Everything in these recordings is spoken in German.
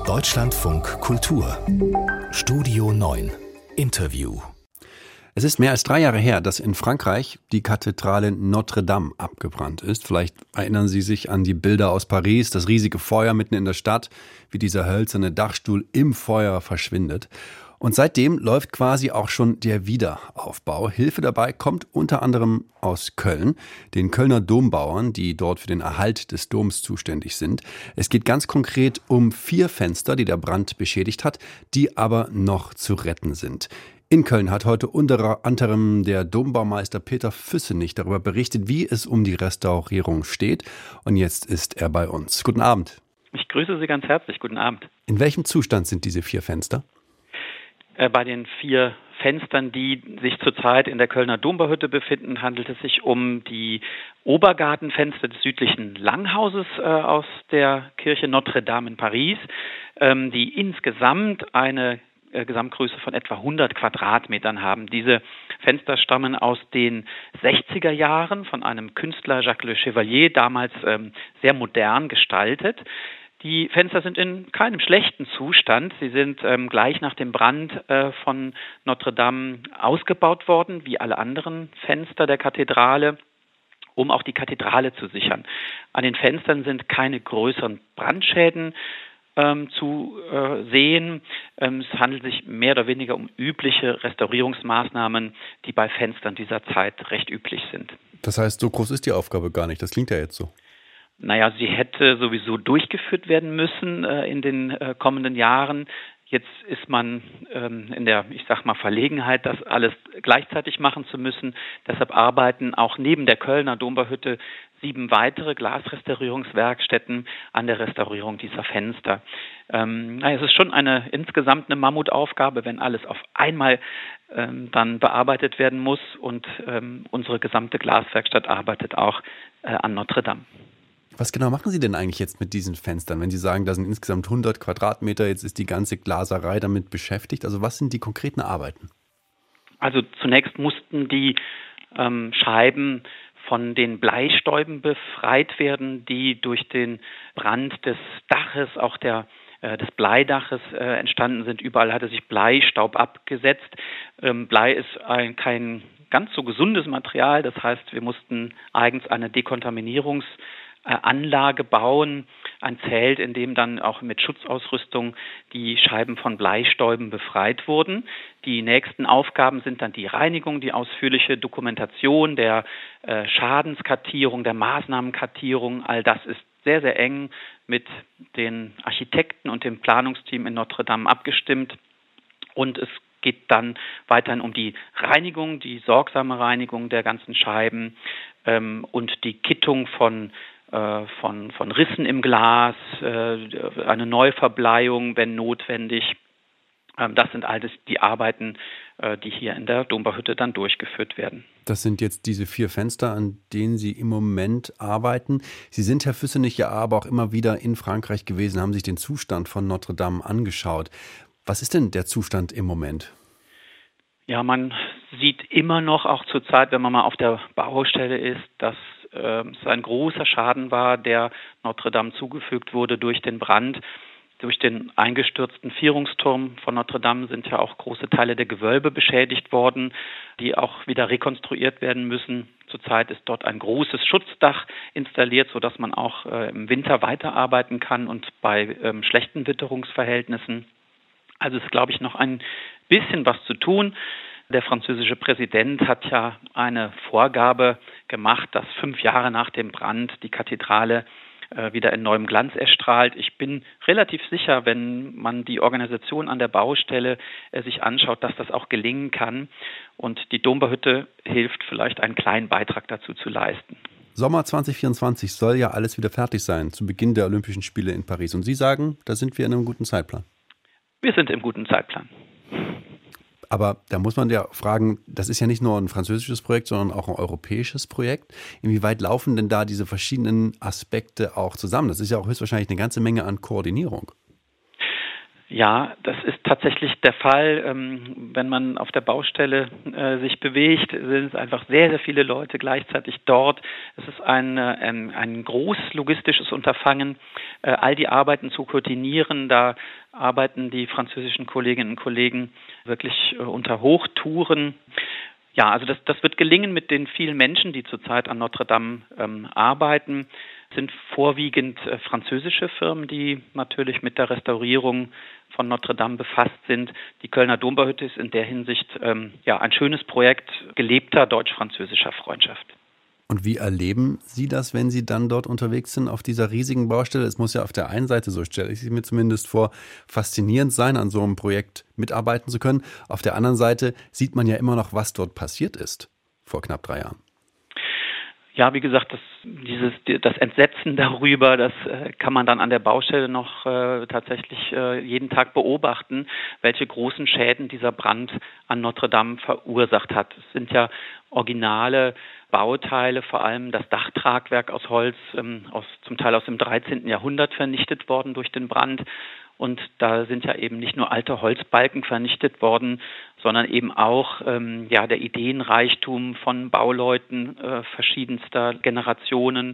Deutschlandfunk Kultur Studio 9 Interview. Es ist mehr als 3 Jahre her, dass in Frankreich die Kathedrale Notre Dame abgebrannt ist. Vielleicht erinnern Sie sich an die Bilder aus Paris, das riesige Feuer mitten in der Stadt, wie dieser hölzerne Dachstuhl im Feuer verschwindet. Und seitdem läuft quasi auch schon der Wiederaufbau. Hilfe dabei kommt unter anderem aus Köln, den Kölner Dombauern, die dort für den Erhalt des Doms zuständig sind. Es geht ganz konkret um 4 Fenster, die der Brand beschädigt hat, die aber noch zu retten sind. In Köln hat heute unter anderem der Dombaumeister Peter Füssenich darüber berichtet, wie es um die Restaurierung steht. Und jetzt ist er bei uns. Guten Abend. Ich grüße Sie ganz herzlich. Guten Abend. In welchem Zustand sind diese 4 Fenster? Bei den 4 Fenstern, die sich zurzeit in der Kölner Dombauhütte befinden, handelt es sich um die Obergartenfenster des südlichen Langhauses aus der Kirche Notre Dame in Paris, die insgesamt eine Gesamtgröße von etwa 100 Quadratmetern haben. Diese Fenster stammen aus den 60er Jahren von einem Künstler, Jacques Le Chevalier, damals sehr modern gestaltet. Die Fenster sind in keinem schlechten Zustand. Sie sind gleich nach dem Brand von Notre Dame ausgebaut worden, wie alle anderen Fenster der Kathedrale, um auch die Kathedrale zu sichern. An den Fenstern sind keine größeren Brandschäden zu sehen. Es handelt sich mehr oder weniger um übliche Restaurierungsmaßnahmen, die bei Fenstern dieser Zeit recht üblich sind. Das heißt, so groß ist die Aufgabe gar nicht. Das klingt ja jetzt so. Naja, sie hätte sowieso durchgeführt werden müssen in den kommenden Jahren. Jetzt ist man in der, Verlegenheit, das alles gleichzeitig machen zu müssen. Deshalb arbeiten auch neben der Kölner Dombauhütte 7 weitere Glasrestaurierungswerkstätten an der Restaurierung dieser Fenster. Es ist schon insgesamt eine Mammutaufgabe, wenn alles auf einmal dann bearbeitet werden muss. Und unsere gesamte Glaswerkstatt arbeitet auch an Notre Dame. Was genau machen Sie denn eigentlich jetzt mit diesen Fenstern, wenn Sie sagen, da sind insgesamt 100 Quadratmeter, jetzt ist die ganze Glaserei damit beschäftigt? Also was sind die konkreten Arbeiten? Also zunächst mussten die Scheiben von den Bleistäuben befreit werden, die durch den Brand des Daches, auch des Bleidaches entstanden sind. Überall hatte sich Bleistaub abgesetzt. Blei ist kein ganz so gesundes Material, das heißt, wir mussten eigens eine Dekontaminierungsanlage bauen, ein Zelt, in dem dann auch mit Schutzausrüstung die Scheiben von Bleistäuben befreit wurden. Die nächsten Aufgaben sind dann die Reinigung, die ausführliche Dokumentation der Schadenskartierung, der Maßnahmenkartierung. All das ist sehr, sehr eng mit den Architekten und dem Planungsteam in Notre Dame abgestimmt. Und es geht dann weiterhin um die Reinigung, die sorgsame Reinigung der ganzen Scheiben und die Kittung von Rissen im Glas, eine Neuverbleiung, wenn notwendig. Das sind alles die Arbeiten, die hier in der Dombauhütte dann durchgeführt werden. Das sind jetzt diese 4 Fenster, an denen Sie im Moment arbeiten. Sie sind, Herr Füssenich, ja aber auch immer wieder in Frankreich gewesen, haben sich den Zustand von Notre Dame angeschaut. Was ist denn der Zustand im Moment? Ja, man sieht immer noch, auch zur Zeit, wenn man mal auf der Baustelle ist, dass es ein großer Schaden war, der Notre Dame zugefügt wurde durch den Brand. Durch den eingestürzten Vierungsturm von Notre Dame sind ja auch große Teile der Gewölbe beschädigt worden, die auch wieder rekonstruiert werden müssen. Zurzeit ist dort ein großes Schutzdach installiert, sodass man auch im Winter weiterarbeiten kann und bei schlechten Witterungsverhältnissen. Also ist, glaube ich, noch ein bisschen was zu tun. Der französische Präsident hat ja eine Vorgabe gemacht, dass 5 Jahre nach dem Brand die Kathedrale wieder in neuem Glanz erstrahlt. Ich bin relativ sicher, wenn man die Organisation an der Baustelle sich anschaut, dass das auch gelingen kann. Und die Dombauhütte hilft vielleicht, einen kleinen Beitrag dazu zu leisten. Sommer 2024 soll ja alles wieder fertig sein, zu Beginn der Olympischen Spiele in Paris. Und Sie sagen, da sind wir in einem guten Zeitplan. Wir sind im guten Zeitplan. Aber da muss man ja fragen, das ist ja nicht nur ein französisches Projekt, sondern auch ein europäisches Projekt. Inwieweit laufen denn da diese verschiedenen Aspekte auch zusammen? Das ist ja auch höchstwahrscheinlich eine ganze Menge an Koordinierung. Ja, das ist tatsächlich der Fall. Wenn man auf der Baustelle sich bewegt, sind es einfach sehr, sehr viele Leute gleichzeitig dort. Es ist ein großes logistisches Unterfangen, all die Arbeiten zu koordinieren. Da arbeiten die französischen Kolleginnen und Kollegen wirklich unter Hochtouren. Ja, also das wird gelingen mit den vielen Menschen, die zurzeit an Notre Dame arbeiten. Es sind vorwiegend französische Firmen, die natürlich mit der Restaurierung von Notre Dame befasst sind. Die Kölner Dombauhütte ist in der Hinsicht ein schönes Projekt gelebter deutsch-französischer Freundschaft. Und wie erleben Sie das, wenn Sie dann dort unterwegs sind auf dieser riesigen Baustelle? Es muss ja auf der einen Seite, so stelle ich es mir zumindest vor, faszinierend sein, an so einem Projekt mitarbeiten zu können. Auf der anderen Seite sieht man ja immer noch, was dort passiert ist vor knapp 3 Jahren. Ja, wie gesagt, das Entsetzen darüber, das kann man dann an der Baustelle noch tatsächlich jeden Tag beobachten, welche großen Schäden dieser Brand an Notre Dame verursacht hat. Es sind ja originale Bauteile, vor allem das Dachtragwerk aus Holz, zum Teil aus dem 13. Jahrhundert vernichtet worden durch den Brand. Und da sind ja eben nicht nur alte Holzbalken vernichtet worden, sondern eben auch der Ideenreichtum von Bauleuten verschiedenster Generationen,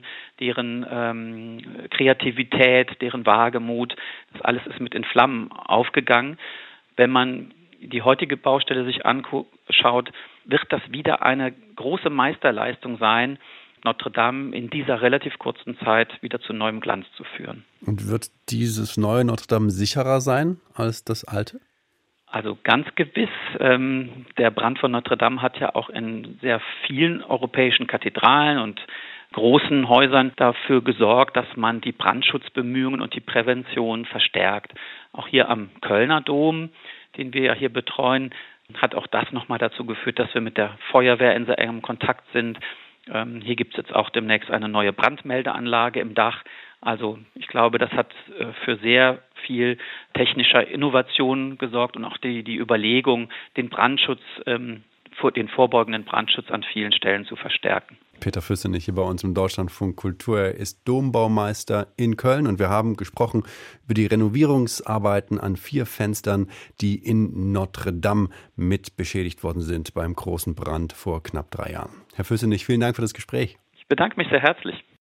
deren Kreativität, deren Wagemut, das alles ist mit in Flammen aufgegangen. Wenn man die heutige Baustelle sich anschaut, wird das wieder eine große Meisterleistung sein, Notre Dame in dieser relativ kurzen Zeit wieder zu neuem Glanz zu führen. Und wird dieses neue Notre Dame sicherer sein als das alte? Also ganz gewiss. Der Brand von Notre Dame hat ja auch in sehr vielen europäischen Kathedralen und großen Häusern dafür gesorgt, dass man die Brandschutzbemühungen und die Prävention verstärkt. Auch hier am Kölner Dom, den wir ja hier betreuen, hat auch das nochmal dazu geführt, dass wir mit der Feuerwehr in sehr engem Kontakt sind. Hier gibt es jetzt auch demnächst eine neue Brandmeldeanlage im Dach. Also ich glaube, das hat für sehr viel technischer Innovation gesorgt und auch die Überlegung, den Brandschutz, den vorbeugenden Brandschutz an vielen Stellen zu verstärken. Peter Füssenich hier bei uns im Deutschlandfunk Kultur. Er ist Dombaumeister in Köln und wir haben gesprochen über die Renovierungsarbeiten an 4 Fenstern, die in Notre Dame mit beschädigt worden sind beim großen Brand vor knapp 3 Jahren. Herr Füssenich, vielen Dank für das Gespräch. Ich bedanke mich sehr herzlich.